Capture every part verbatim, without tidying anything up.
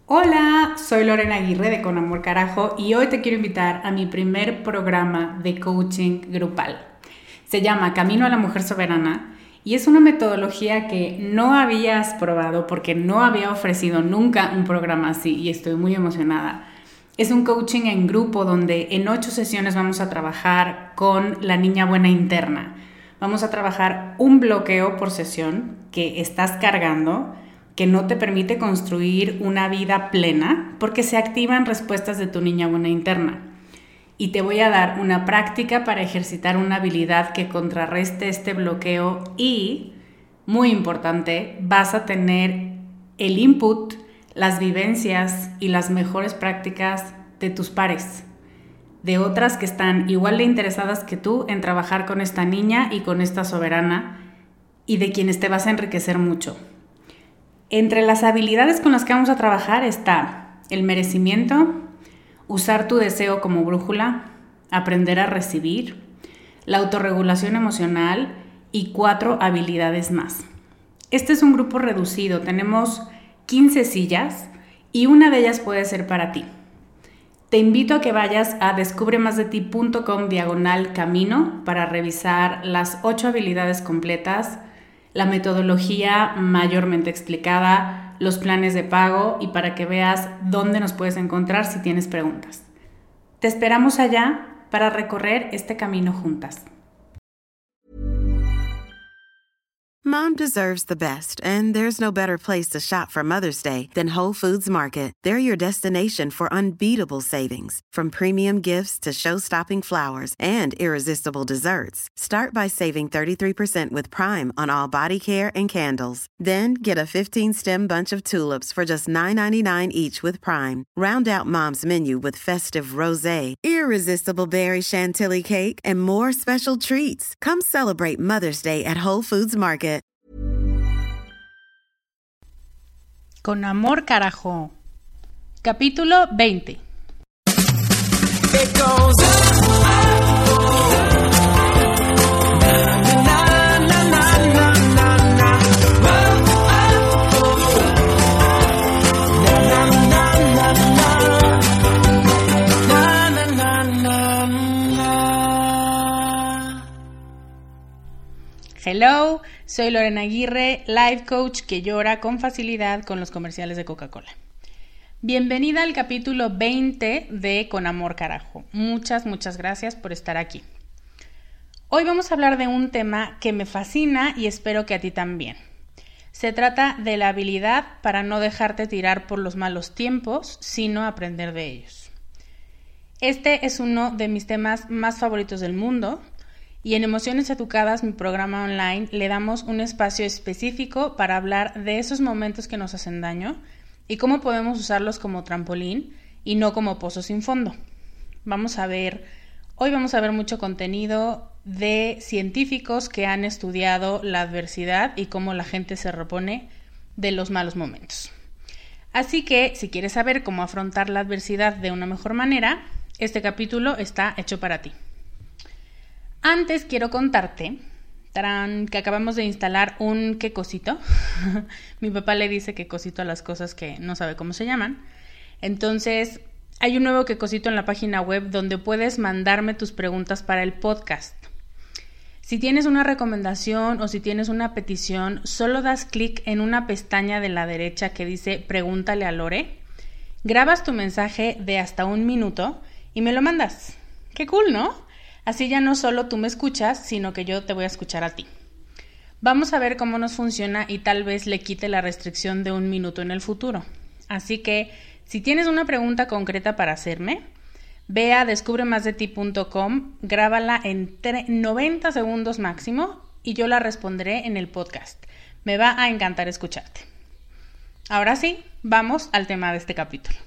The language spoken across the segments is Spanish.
Hola, soy Lorena Aguirre de Con Amor Carajo y hoy te quiero invitar a mi primer programa de coaching grupal. Se llama Camino a la Mujer Soberana y es una metodología que no habías probado porque no había ofrecido nunca un programa así y estoy muy emocionada. Es un coaching en grupo donde en ocho sesiones vamos a trabajar con la niña buena interna. Vamos a trabajar un bloqueo por sesión que estás cargando, que no te permite construir una vida plena porque se activan respuestas de tu niña buena interna. Y te voy a dar una práctica para ejercitar una habilidad que contrarreste este bloqueo y, muy importante, vas a tener el input, las vivencias y las mejores prácticas de tus pares, de otras que están igual de interesadas que tú en trabajar con esta niña y con esta soberana y de quienes te vas a enriquecer mucho. Entre las habilidades con las que vamos a trabajar está el merecimiento, usar tu deseo como brújula, aprender a recibir, la autorregulación emocional y cuatro habilidades más. Este es un grupo reducido, tenemos quince sillas y una de ellas puede ser para ti. Te invito a que vayas a descubremasdeti.com diagonal camino para revisar las ocho habilidades completas, la metodología mayormente explicada, los planes de pago y para que veas dónde nos puedes encontrar si tienes preguntas. Te esperamos allá para recorrer este camino juntas. Mom deserves the best, and there's no better place to shop for Mother's Day than Whole Foods Market. They're your destination for unbeatable savings, from premium gifts to show-stopping flowers and irresistible desserts. Start by saving thirty-three percent with Prime on all body care and candles. Then get a fifteen-stem bunch of tulips for just nine ninety-nine each with Prime. Round out Mom's menu with festive rosé, irresistible berry chantilly cake, and more special treats. Come celebrate Mother's Day at Whole Foods Market. Con Amor Carajo. Capítulo veinte. Hello, soy Lorena Aguirre, life coach que llora con facilidad con los comerciales de Coca-Cola. Bienvenida al capítulo veinte de Con Amor Carajo. Muchas, muchas gracias por estar aquí. Hoy vamos a hablar de un tema que me fascina y espero que a ti también. Se trata de la habilidad para no dejarte tirar por los malos tiempos, sino aprender de ellos. Este es uno de mis temas más favoritos del mundo. Y en Emociones Educadas, mi programa online, le damos un espacio específico para hablar de esos momentos que nos hacen daño y cómo podemos usarlos como trampolín y no como pozo sin fondo. Vamos a ver, hoy vamos a ver mucho contenido de científicos que han estudiado la adversidad y cómo la gente se repone de los malos momentos. Así que, si quieres saber cómo afrontar la adversidad de una mejor manera, este capítulo está hecho para ti. Antes quiero contarte tarán, que acabamos de instalar un qué cosito. Mi papá le dice qué cosito a las cosas que no sabe cómo se llaman. Entonces, hay un nuevo qué cosito en la página web donde puedes mandarme tus preguntas para el podcast. Si tienes una recomendación o si tienes una petición, solo das clic en una pestaña de la derecha que dice Pregúntale a Lore, grabas tu mensaje de hasta un minuto y me lo mandas. ¡Qué cool!, ¿no? Así ya no solo tú me escuchas, sino que yo te voy a escuchar a ti. Vamos a ver cómo nos funciona y tal vez le quite la restricción de un minuto en el futuro. Así que, si tienes una pregunta concreta para hacerme, ve a descubre más de ti punto com, grábala en noventa segundos máximo y yo la responderé en el podcast. Me va a encantar escucharte. Ahora sí, vamos al tema de este capítulo.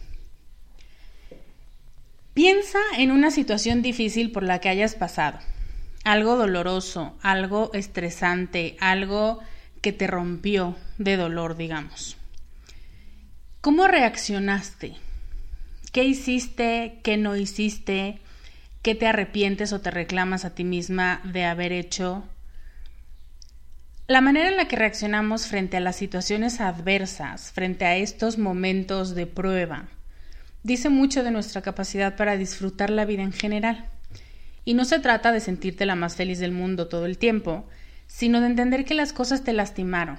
Piensa en una situación difícil por la que hayas pasado, algo doloroso, algo estresante, algo que te rompió de dolor, digamos. ¿Cómo reaccionaste? ¿Qué hiciste? ¿Qué no hiciste? ¿Qué te arrepientes o te reclamas a ti misma de haber hecho? La manera en la que reaccionamos frente a las situaciones adversas, frente a estos momentos de prueba, dice mucho de nuestra capacidad para disfrutar la vida en general. Y no se trata de sentirte la más feliz del mundo todo el tiempo, sino de entender que las cosas te lastimaron,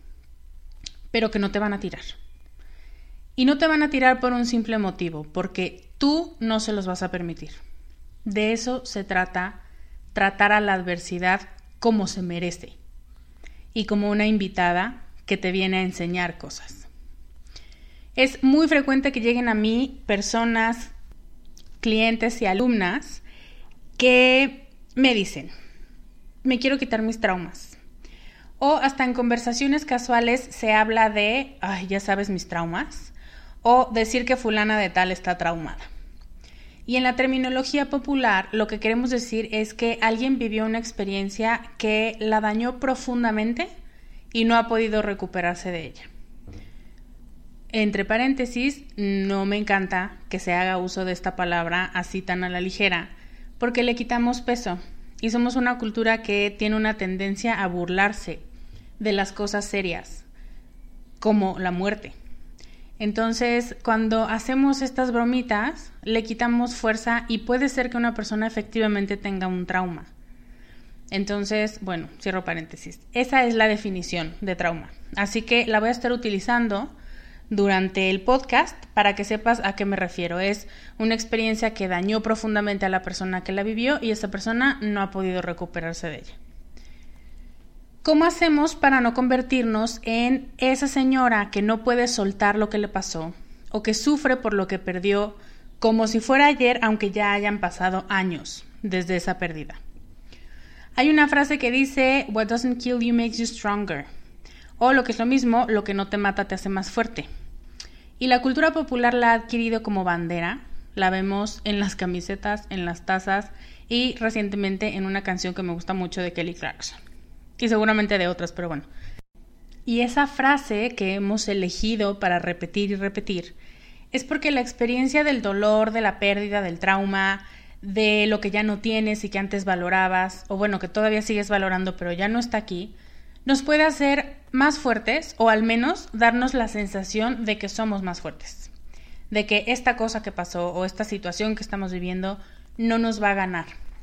pero que no te van a tirar. Y no te van a tirar por un simple motivo, porque tú no se los vas a permitir. De eso se trata, tratar a la adversidad como se merece y como una invitada que te viene a enseñar cosas. Es muy frecuente que lleguen a mí personas, clientes y alumnas que me dicen, me quiero quitar mis traumas. O hasta en conversaciones casuales se habla de, ay, ya sabes mis traumas, o decir que fulana de tal está traumada. Y en la terminología popular lo que queremos decir es que alguien vivió una experiencia que la dañó profundamente y no ha podido recuperarse de ella. Entre paréntesis, no me encanta que se haga uso de esta palabra así tan a la ligera, porque le quitamos peso y somos una cultura que tiene una tendencia a burlarse de las cosas serias, como la muerte. Entonces, cuando hacemos estas bromitas, le quitamos fuerza y puede ser que una persona efectivamente tenga un trauma. Entonces, bueno, cierro paréntesis. Esa es la definición de trauma. Así que la voy a estar utilizando durante el podcast para que sepas a qué me refiero. Es una experiencia que dañó profundamente a la persona que la vivió y esa persona no ha podido recuperarse de ella. ¿Cómo hacemos para no convertirnos en esa señora que no puede soltar lo que le pasó o que sufre por lo que perdió como si fuera ayer, aunque ya hayan pasado años desde esa pérdida? Hay una frase que dice, "What doesn't kill you makes you stronger", o lo que es lo mismo, lo que no te mata te hace más fuerte. Y la cultura popular la ha adquirido como bandera, la vemos en las camisetas, en las tazas y recientemente en una canción que me gusta mucho de Kelly Clarkson. Y seguramente de otras, pero bueno. Y esa frase que hemos elegido para repetir y repetir es porque la experiencia del dolor, de la pérdida, del trauma, de lo que ya no tienes y que antes valorabas, o bueno, que todavía sigues valorando pero ya no está aquí, nos puede hacer más fuertes o al menos darnos la sensación de que somos más fuertes, de que esta cosa que pasó o esta situación que estamos viviendo no nos va a ganar.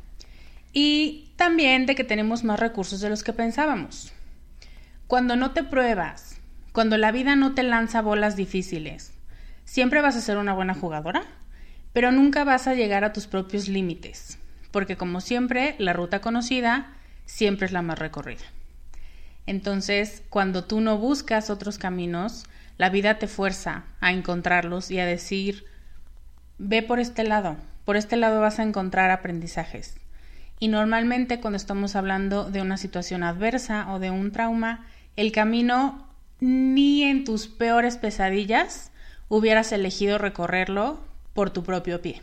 Y también de que tenemos más recursos de los que pensábamos. Cuando no te pruebas, cuando la vida no te lanza bolas difíciles, siempre vas a ser una buena jugadora, pero nunca vas a llegar a tus propios límites, porque como siempre, la ruta conocida siempre es la más recorrida. Entonces, cuando tú no buscas otros caminos, la vida te fuerza a encontrarlos y a decir, ve por este lado, por este lado vas a encontrar aprendizajes. Y normalmente cuando estamos hablando de una situación adversa o de un trauma, el camino ni en tus peores pesadillas hubieras elegido recorrerlo por tu propio pie.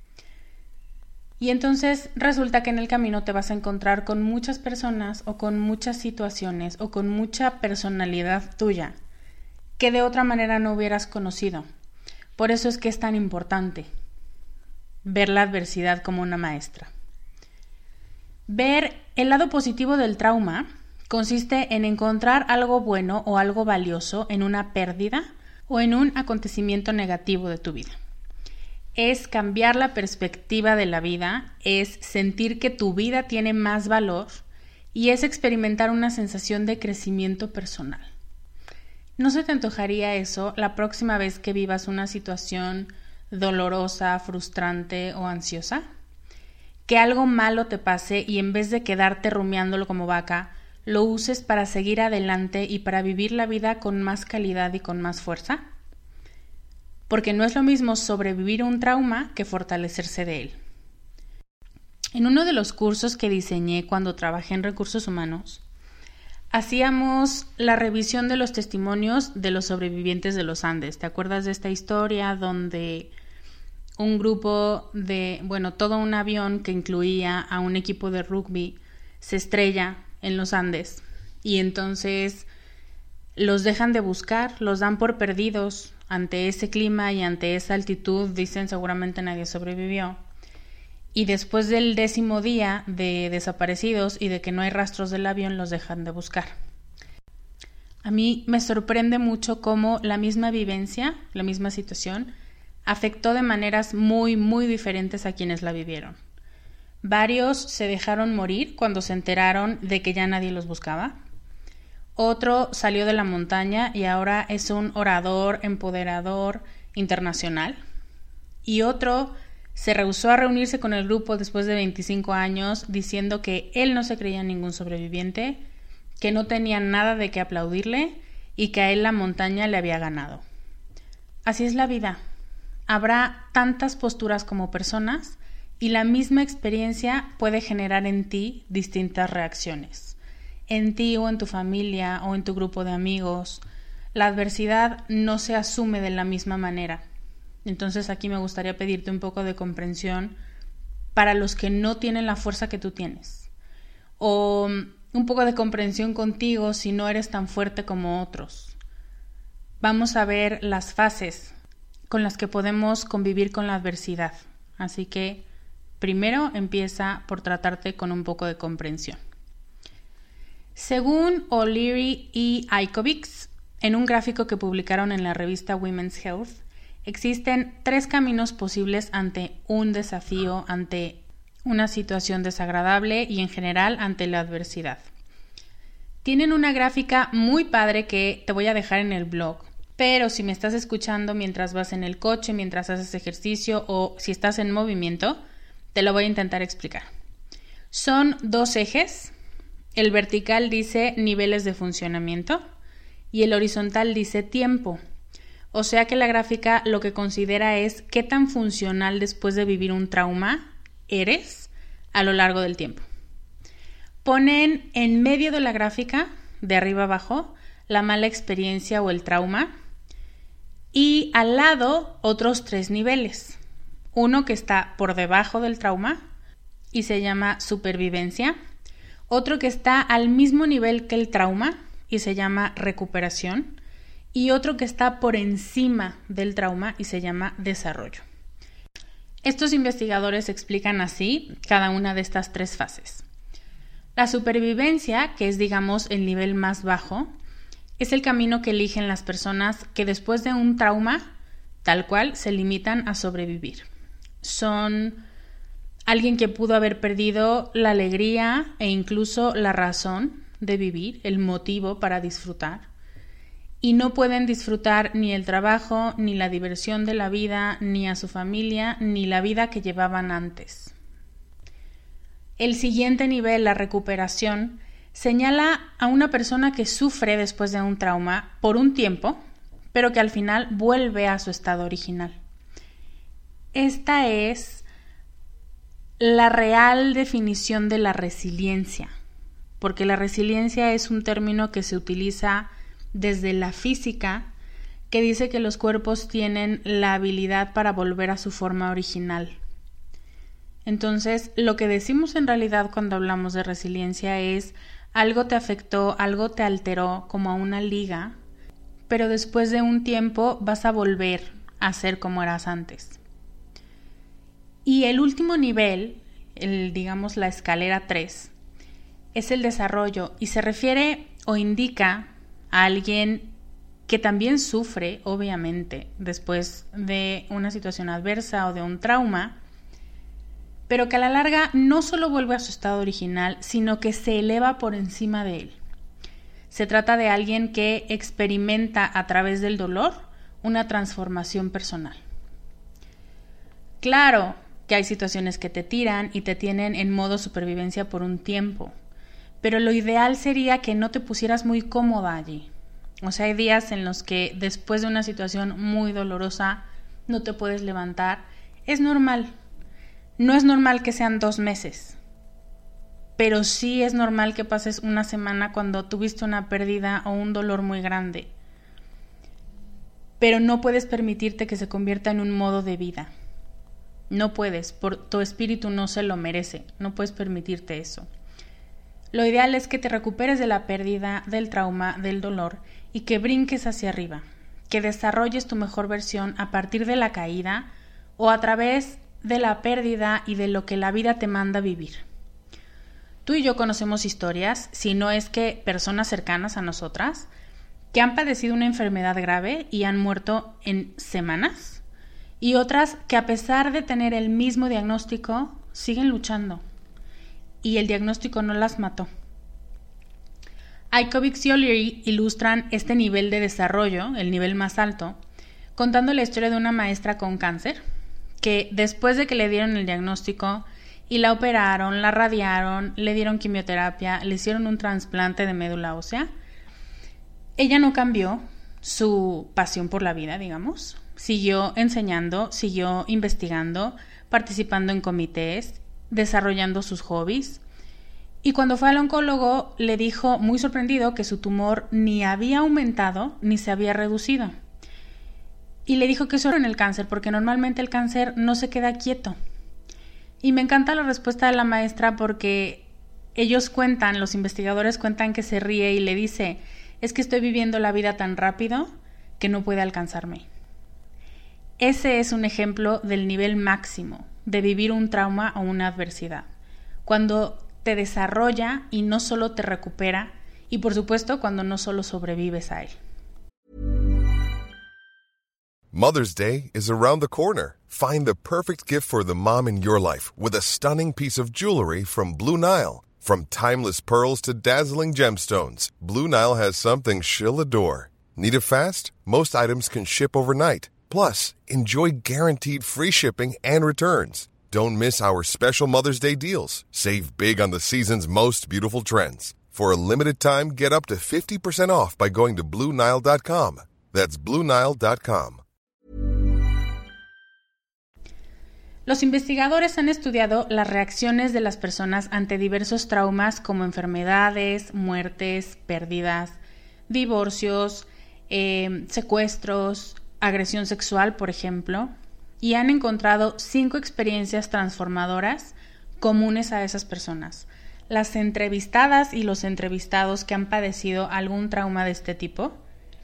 Y entonces resulta que en el camino te vas a encontrar con muchas personas o con muchas situaciones o con mucha personalidad tuya que de otra manera no hubieras conocido. Por eso es que es tan importante ver la adversidad como una maestra. Ver el lado positivo del trauma consiste en encontrar algo bueno o algo valioso en una pérdida o en un acontecimiento negativo de tu vida. Es cambiar la perspectiva de la vida, es sentir que tu vida tiene más valor y es experimentar una sensación de crecimiento personal. ¿No se te antojaría eso la próxima vez que vivas una situación dolorosa, frustrante o ansiosa? Que algo malo te pase y en vez de quedarte rumiándolo como vaca, lo uses para seguir adelante y para vivir la vida con más calidad y con más fuerza. Porque no es lo mismo sobrevivir a un trauma que fortalecerse de él. En uno de los cursos que diseñé cuando trabajé en recursos humanos, hacíamos la revisión de los testimonios de los sobrevivientes de los Andes. ¿Te acuerdas de esta historia donde un grupo de, bueno, todo un avión que incluía a un equipo de rugby se estrella en los Andes y entonces los dejan de buscar, los dan por perdidos ante ese clima y ante esa altitud? Dicen seguramente nadie sobrevivió. Y después del décimo día de desaparecidos y de que no hay rastros del avión, los dejan de buscar. A mí me sorprende mucho cómo la misma vivencia, la misma situación, afectó de maneras muy, muy diferentes a quienes la vivieron. Varios se dejaron morir cuando se enteraron de que ya nadie los buscaba. Otro salió de la montaña y ahora es un orador, empoderador internacional. Y otro se rehusó a reunirse con el grupo después de veinticinco años diciendo que él no se creía ningún sobreviviente, que no tenía nada de qué aplaudirle y que a él la montaña le había ganado. Así es la vida. Habrá tantas posturas como personas y la misma experiencia puede generar en ti distintas reacciones. En ti o en tu familia o en tu grupo de amigos. La adversidad no se asume de la misma manera. Entonces aquí me gustaría pedirte un poco de comprensión para los que no tienen la fuerza que tú tienes. O un poco de comprensión contigo si no eres tan fuerte como otros. Vamos a ver las fases con las que podemos convivir con la adversidad. Así que primero empieza por tratarte con un poco de comprensión. Según O'Leary y Icovix, en un gráfico que publicaron en la revista Women's Health, existen tres caminos posibles ante un desafío, ante una situación desagradable y en general ante la adversidad. Tienen una gráfica muy padre que te voy a dejar en el blog, pero si me estás escuchando mientras vas en el coche, mientras haces ejercicio o si estás en movimiento, te lo voy a intentar explicar. Son dos ejes. El vertical dice niveles de funcionamiento y el horizontal dice tiempo. O sea que la gráfica lo que considera es qué tan funcional después de vivir un trauma eres a lo largo del tiempo. Ponen en medio de la gráfica, de arriba abajo, la mala experiencia o el trauma y al lado otros tres niveles. Uno que está por debajo del trauma y se llama supervivencia. Otro que está al mismo nivel que el trauma y se llama recuperación. Y otro que está por encima del trauma y se llama desarrollo. Estos investigadores explican así cada una de estas tres fases. La supervivencia, que es digamos el nivel más bajo, es el camino que eligen las personas que después de un trauma, tal cual, se limitan a sobrevivir. Son alguien que pudo haber perdido la alegría e incluso la razón de vivir, el motivo para disfrutar. Y no pueden disfrutar ni el trabajo, ni la diversión de la vida, ni a su familia, ni la vida que llevaban antes. El siguiente nivel, la recuperación, señala a una persona que sufre después de un trauma por un tiempo, pero que al final vuelve a su estado original. Esta es la real definición de la resiliencia, porque la resiliencia es un término que se utiliza desde la física, que dice que los cuerpos tienen la habilidad para volver a su forma original. Entonces, lo que decimos en realidad cuando hablamos de resiliencia es algo te afectó, algo te alteró como a una liga, pero después de un tiempo vas a volver a ser como eras antes. Y el último nivel, el, digamos la escalera tres, es el desarrollo y se refiere o indica a alguien que también sufre, obviamente, después de una situación adversa o de un trauma, pero que a la larga no solo vuelve a su estado original, sino que se eleva por encima de él. Se trata de alguien que experimenta a través del dolor una transformación personal. Claro que hay situaciones que te tiran y te tienen en modo supervivencia por un tiempo, pero lo ideal sería que no te pusieras muy cómoda allí. O sea, hay días en los que después de una situación muy dolorosa no te puedes levantar. Es normal. No es normal que sean dos meses, pero sí es normal que pases una semana cuando tuviste una pérdida o un dolor muy grande. Pero no puedes permitirte que se convierta en un modo de vida. No puedes, por, tu espíritu no se lo merece, no puedes permitirte eso. Lo ideal es que te recuperes de la pérdida, del trauma, del dolor y que brinques hacia arriba, que desarrolles tu mejor versión a partir de la caída o a través de la pérdida y de lo que la vida te manda vivir. Tú y yo conocemos historias, si no es que personas cercanas a nosotras, que han padecido una enfermedad grave y han muerto en semanas, y otras que a pesar de tener el mismo diagnóstico, siguen luchando, y el diagnóstico no las mató. Icovix y O'Leary ilustran este nivel de desarrollo, el nivel más alto, contando la historia de una maestra con cáncer, que después de que le dieron el diagnóstico y la operaron, la radiaron, le dieron quimioterapia, le hicieron un trasplante de médula ósea, ella no cambió su pasión por la vida, digamos. Siguió enseñando, siguió investigando, participando en comités, desarrollando sus hobbies. Y cuando fue al oncólogo, le dijo, muy sorprendido, que su tumor ni había aumentado ni se había reducido. Y le dijo que eso era en el cáncer, porque normalmente el cáncer no se queda quieto. Y me encanta la respuesta de la maestra porque ellos cuentan, los investigadores cuentan que se ríe y le dice, es que estoy viviendo la vida tan rápido que no puede alcanzarme. Ese es un ejemplo del nivel máximo de vivir un trauma o una adversidad. Cuando te desarrolla y no solo te recupera, y por supuesto cuando no solo sobrevives a él. Mother's Day is around the corner. Find the perfect gift for the mom in your life with a stunning piece of jewelry from Blue Nile. From timeless pearls to dazzling gemstones, Blue Nile has something she'll adore. Need it fast? Most items can ship overnight. Plus, enjoy guaranteed free shipping and returns. Don't miss our special Mother's Day deals. Save big on the season's most beautiful trends. For a limited time, get up to fifty percent off by going to Blue Nile dot com. That's Blue Nile dot com. Los investigadores han estudiado las reacciones de las personas ante diversos traumas como enfermedades, muertes, pérdidas, divorcios, eh, secuestros, agresión sexual, por ejemplo, y han encontrado cinco experiencias transformadoras comunes a esas personas. Las entrevistadas y los entrevistados que han padecido algún trauma de este tipo,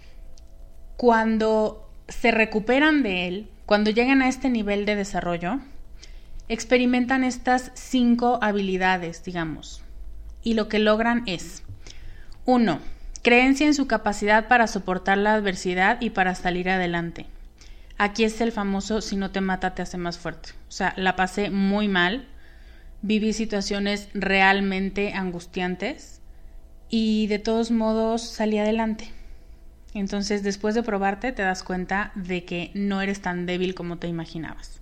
cuando se recuperan de él, cuando llegan a este nivel de desarrollo, experimentan estas cinco habilidades, digamos, y lo que logran es: uno, creencia en su capacidad para soportar la adversidad y para salir adelante. Aquí es el famoso si no te mata te hace más fuerte. O sea, la pasé muy mal, viví situaciones realmente angustiantes y de todos modos salí adelante. Entonces, después de probarte, te das cuenta de que no eres tan débil como te imaginabas.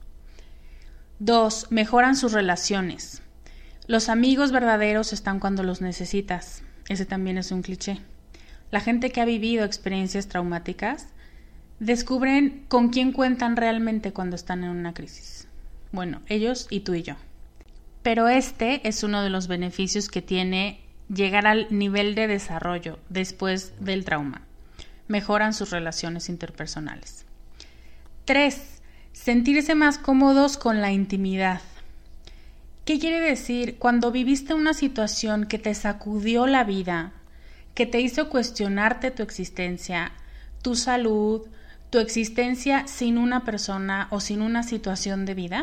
Dos, mejoran sus relaciones. Los amigos verdaderos están cuando los necesitas. Ese también es un cliché. La gente que ha vivido experiencias traumáticas descubren con quién cuentan realmente cuando están en una crisis. Bueno, ellos y tú y yo. Pero este es uno de los beneficios que tiene llegar al nivel de desarrollo después del trauma. Mejoran sus relaciones interpersonales. Tres, sentirse más cómodos con la intimidad. ¿Qué quiere decir? Cuando viviste una situación que te sacudió la vida, que te hizo cuestionarte tu existencia, tu salud, tu existencia sin una persona o sin una situación de vida,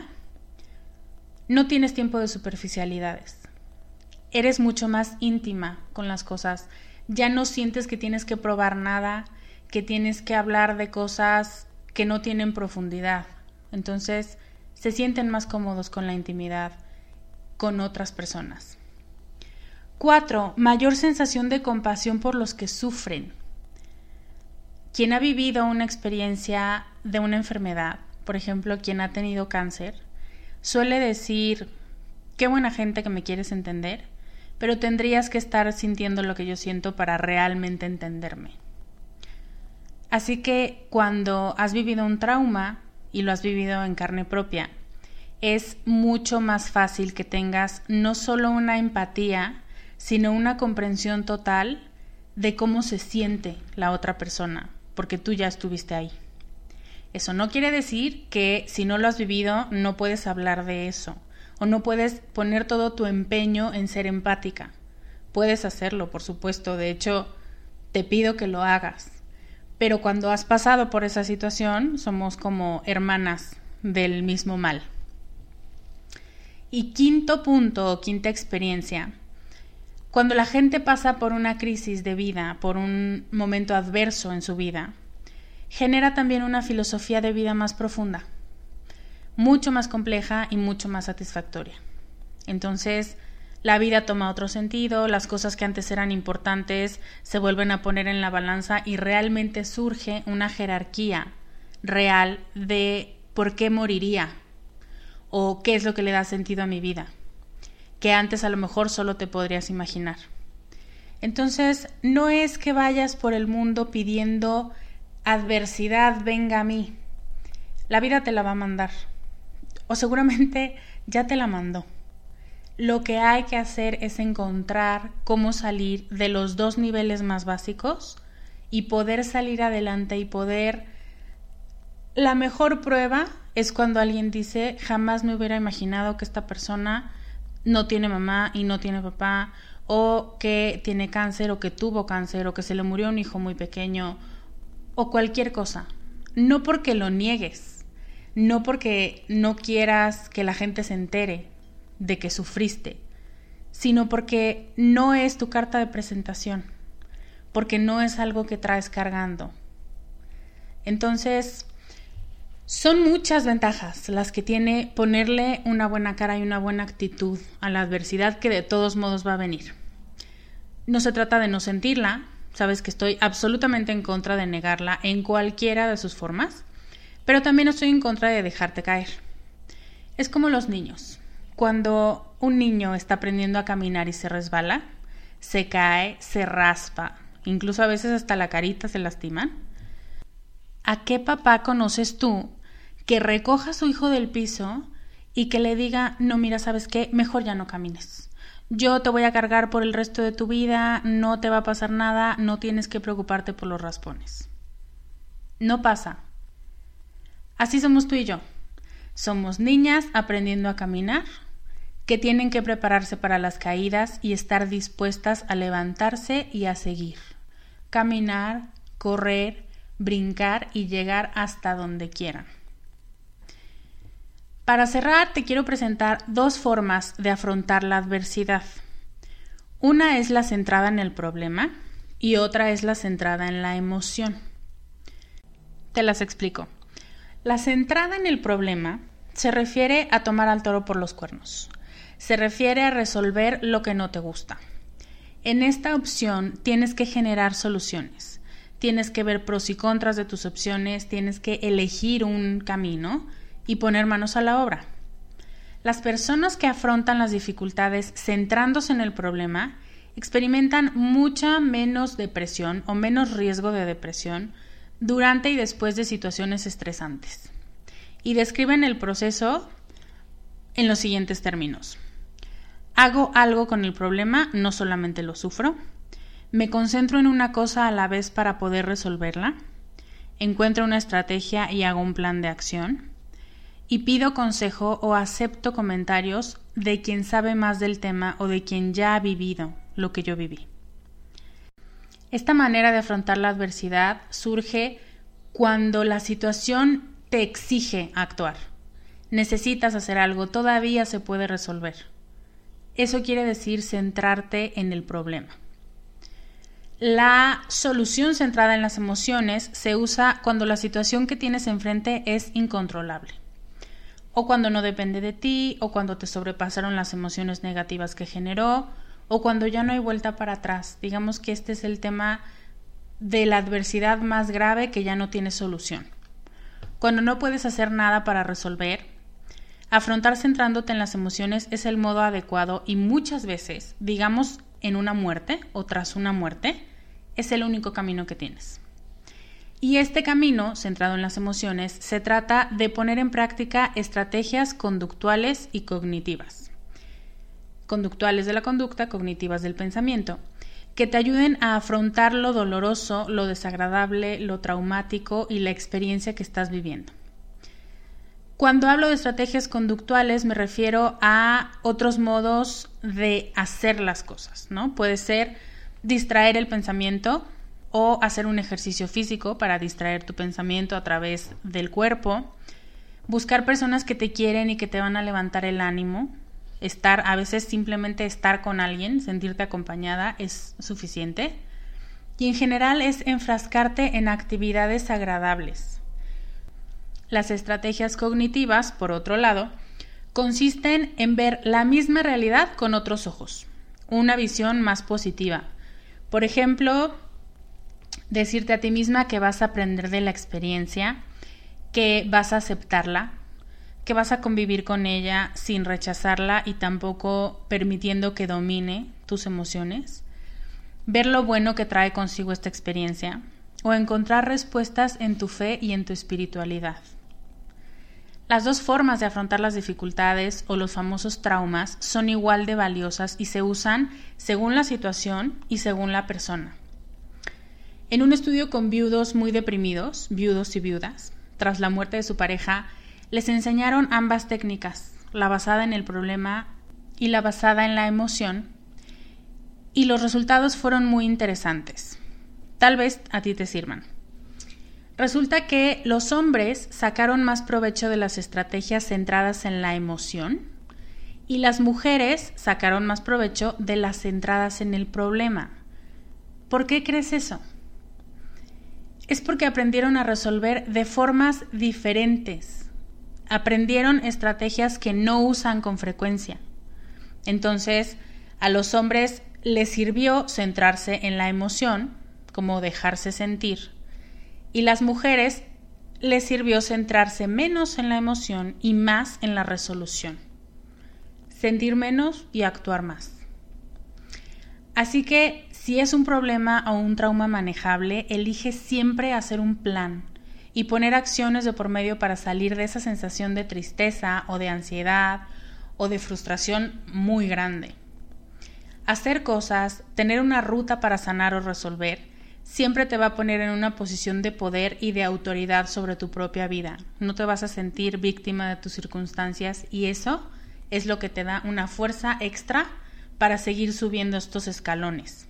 no tienes tiempo de superficialidades. Eres mucho más íntima con las cosas. Ya no sientes que tienes que probar nada, que tienes que hablar de cosas que no tienen profundidad. Entonces, se sienten más cómodos con la intimidad con otras personas. Cuatro, mayor sensación de compasión por los que sufren. Quien ha vivido una experiencia de una enfermedad, por ejemplo, quien ha tenido cáncer, suele decir, qué buena gente que me quieres entender, pero tendrías que estar sintiendo lo que yo siento para realmente entenderme. Así que cuando has vivido un trauma y lo has vivido en carne propia, es mucho más fácil que tengas no solo una empatía, sino una comprensión total de cómo se siente la otra persona, porque tú ya estuviste ahí. Eso no quiere decir que si no lo has vivido no puedes hablar de eso, o no puedes poner todo tu empeño en ser empática. Puedes hacerlo, por supuesto, de hecho, te pido que lo hagas. Pero cuando has pasado por esa situación, somos como hermanas del mismo mal. Y quinto punto o quinta experiencia. Cuando la gente pasa por una crisis de vida, por un momento adverso en su vida, genera también una filosofía de vida más profunda, mucho más compleja y mucho más satisfactoria. Entonces, la vida toma otro sentido, las cosas que antes eran importantes se vuelven a poner en la balanza y realmente surge una jerarquía real de por qué moriría o qué es lo que le da sentido a mi vida, que antes a lo mejor solo te podrías imaginar. Entonces, no es que vayas por el mundo pidiendo adversidad venga a mí. La vida te la va a mandar, o seguramente ya te la mandó. Lo que hay que hacer es encontrar cómo salir de los dos niveles más básicos y poder salir adelante y poder... La mejor prueba es cuando alguien dice, jamás me hubiera imaginado que esta persona no tiene mamá y no tiene papá, o que tiene cáncer, o que tuvo cáncer, o que se le murió un hijo muy pequeño, o cualquier cosa. No porque lo niegues, no porque no quieras que la gente se entere de que sufriste, sino porque no es tu carta de presentación, porque no es algo que traes cargando. Entonces, son muchas ventajas las que tiene ponerle una buena cara y una buena actitud a la adversidad que de todos modos va a venir. No se trata de no sentirla, sabes que estoy absolutamente en contra de negarla en cualquiera de sus formas, pero también estoy en contra de dejarte caer. Es como los niños. Cuando un niño está aprendiendo a caminar y se resbala, se cae, se raspa, incluso a veces hasta la carita se lastiman. ¿A qué papá conoces tú que recoja a su hijo del piso y que le diga, no, mira, ¿sabes qué? Mejor ya no camines. Yo te voy a cargar por el resto de tu vida, no te va a pasar nada, no tienes que preocuparte por los raspones. No pasa. Así somos tú y yo. Somos niñas aprendiendo a caminar, que tienen que prepararse para las caídas y estar dispuestas a levantarse y a seguir. Caminar, correr, brincar y llegar hasta donde quieran. Para cerrar, te quiero presentar dos formas de afrontar la adversidad. Una es la centrada en el problema y otra es la centrada en la emoción. Te las explico. La centrada en el problema se refiere a tomar al toro por los cuernos. Se refiere a resolver lo que no te gusta. En esta opción tienes que generar soluciones. Tienes que ver pros y contras de tus opciones, tienes que elegir un camino y poner manos a la obra. Las personas que afrontan las dificultades centrándose en el problema experimentan mucha menos depresión o menos riesgo de depresión durante y después de situaciones estresantes. Y describen el proceso en los siguientes términos. Hago algo con el problema, no solamente lo sufro. Me concentro en una cosa a la vez para poder resolverla. Encuentro una estrategia y hago un plan de acción. Y pido consejo o acepto comentarios de quien sabe más del tema o de quien ya ha vivido lo que yo viví. Esta manera de afrontar la adversidad surge cuando la situación te exige actuar. Necesitas hacer algo, todavía se puede resolver. Eso quiere decir centrarte en el problema. La solución centrada en las emociones se usa cuando la situación que tienes enfrente es incontrolable, o cuando no depende de ti, o cuando te sobrepasaron las emociones negativas que generó, o cuando ya no hay vuelta para atrás. Digamos que este es el tema de la adversidad más grave que ya no tiene solución. Cuando no puedes hacer nada para resolver, afrontar centrándote en las emociones es el modo adecuado y muchas veces, digamos en una muerte o tras una muerte, es el único camino que tienes. Y este camino, centrado en las emociones, se trata de poner en práctica estrategias conductuales y cognitivas. Conductuales de la conducta, cognitivas del pensamiento, que te ayuden a afrontar lo doloroso, lo desagradable, lo traumático y la experiencia que estás viviendo. Cuando hablo de estrategias conductuales me refiero a otros modos de hacer las cosas, ¿no? Puede ser distraer el pensamiento o hacer un ejercicio físico para distraer tu pensamiento a través del cuerpo, buscar personas que te quieren y que te van a levantar el ánimo, estar, a veces simplemente estar con alguien, sentirte acompañada es suficiente. Y en general es enfrascarte en actividades agradables. Las estrategias cognitivas, por otro lado, consisten en ver la misma realidad con otros ojos, una visión más positiva. Por ejemplo, decirte a ti misma que vas a aprender de la experiencia, que vas a aceptarla, que vas a convivir con ella sin rechazarla y tampoco permitiendo que domine tus emociones, ver lo bueno que trae consigo esta experiencia o encontrar respuestas en tu fe y en tu espiritualidad. Las dos formas de afrontar las dificultades o los famosos traumas son igual de valiosas y se usan según la situación y según la persona. En un estudio con viudos muy deprimidos, viudos y viudas, tras la muerte de su pareja, les enseñaron ambas técnicas, la basada en el problema y la basada en la emoción, y los resultados fueron muy interesantes. Tal vez a ti te sirvan. Resulta que los hombres sacaron más provecho de las estrategias centradas en la emoción y las mujeres sacaron más provecho de las centradas en el problema. ¿Por qué crees eso? Es porque aprendieron a resolver de formas diferentes. Aprendieron estrategias que no usan con frecuencia. Entonces, a los hombres les sirvió centrarse en la emoción, como dejarse sentir, y las mujeres les sirvió centrarse menos en la emoción y más en la resolución. Sentir menos y actuar más. Así que, si es un problema o un trauma manejable, elige siempre hacer un plan y poner acciones de por medio para salir de esa sensación de tristeza o de ansiedad o de frustración muy grande. Hacer cosas, tener una ruta para sanar o resolver, siempre te va a poner en una posición de poder y de autoridad sobre tu propia vida. No te vas a sentir víctima de tus circunstancias y eso es lo que te da una fuerza extra para seguir subiendo estos escalones.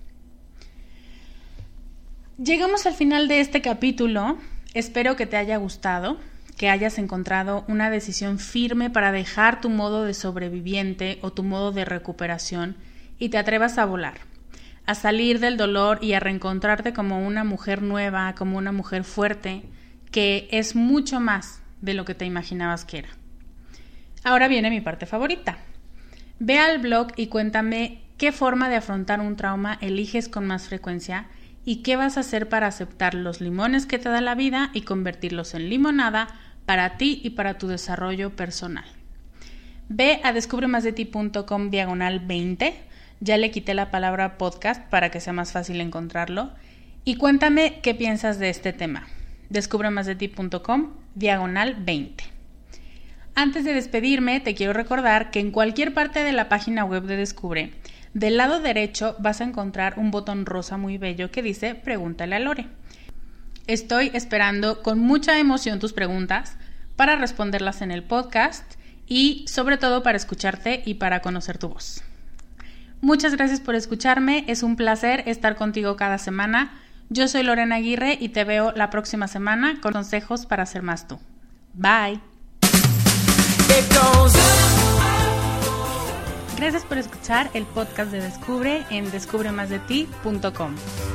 Llegamos al final de este capítulo. Espero que te haya gustado, que hayas encontrado una decisión firme para dejar tu modo de sobreviviente o tu modo de recuperación y te atrevas a volar, a salir del dolor y a reencontrarte como una mujer nueva, como una mujer fuerte, que es mucho más de lo que te imaginabas que era. Ahora viene mi parte favorita. Ve al blog y cuéntame qué forma de afrontar un trauma eliges con más frecuencia y qué vas a hacer para aceptar los limones que te da la vida y convertirlos en limonada para ti y para tu desarrollo personal. Ve a descubremasdeti.com diagonal veinte. Ya le quité la palabra podcast para que sea más fácil encontrarlo. Y cuéntame qué piensas de este tema. descubremasdeti.com diagonal veinte. Antes de despedirme, te quiero recordar que en cualquier parte de la página web de Descubre, del lado derecho vas a encontrar un botón rosa muy bello que dice Pregúntale a Lore. Estoy esperando con mucha emoción tus preguntas para responderlas en el podcast y sobre todo para escucharte y para conocer tu voz. Muchas gracias por escucharme, es un placer estar contigo cada semana. Yo soy Lorena Aguirre y te veo la próxima semana con consejos para ser más tú. Bye. Gracias por escuchar el podcast de Descubre en descubre más de ti punto com.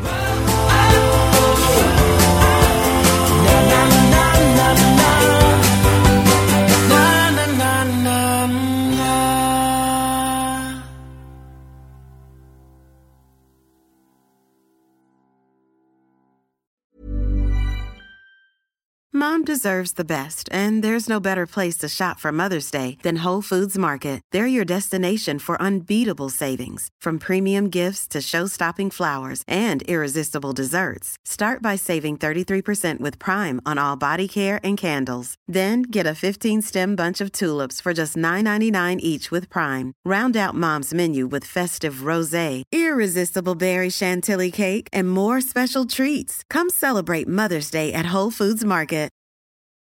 Mom deserves the best, and there's no better place to shop for Mother's Day than Whole Foods Market. They're your destination for unbeatable savings, from premium gifts to show-stopping flowers and irresistible desserts. Start by saving thirty-three percent with Prime on all body care and candles. Then get a fifteen-stem bunch of tulips for just nine ninety-nine each with Prime. Round out Mom's menu with festive rosé, irresistible berry chantilly cake, and more special treats. Come celebrate Mother's Day at Whole Foods Market.